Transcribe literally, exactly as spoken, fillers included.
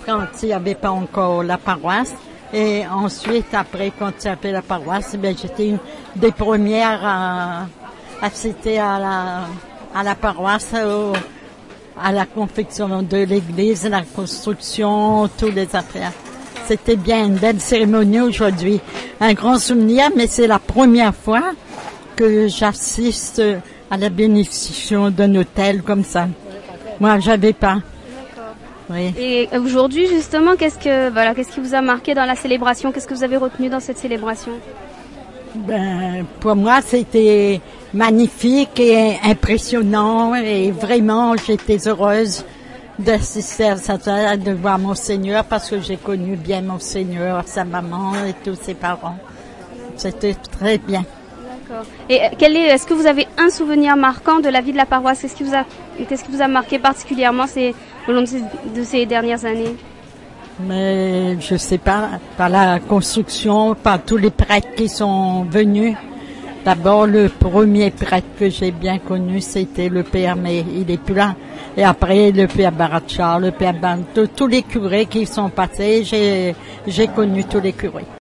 quand il n'y avait pas encore la paroisse. Et ensuite, après, quand il y avait la paroisse, ben, j'étais une des premières à assister à la, à la paroisse, au, à la confection de l'église, la construction, toutes les affaires. C'était bien une belle cérémonie aujourd'hui. Un grand souvenir, mais c'est la première fois que j'assiste à la bénédiction d'un hôtel comme ça. Moi, j'avais pas. Oui. Et aujourd'hui, justement, qu'est-ce que voilà, qu'est-ce qui vous a marqué dans la célébration? Qu'est-ce que vous avez retenu dans cette célébration? Ben, pour moi, c'était magnifique et impressionnant et vraiment, j'étais heureuse d'assister à ça, de voir Monseigneur parce que j'ai connu bien Monseigneur, sa maman et tous ses parents. C'était très bien. D'accord. Et quel est, est-ce que vous avez un souvenir marquant de la vie de la paroisse? Qu'est-ce qui vous a, qu'est-ce qui vous a marqué particulièrement ces, au long de ces, de ces dernières années? Mais je sais pas, par la construction, par tous les prêtres qui sont venus. D'abord, le premier prêtre que j'ai bien connu, c'était le père, mais il est plus là. Et après, le père Baracha, le père Ban, tous les curés qui sont passés, j'ai, j'ai connu tous les curés.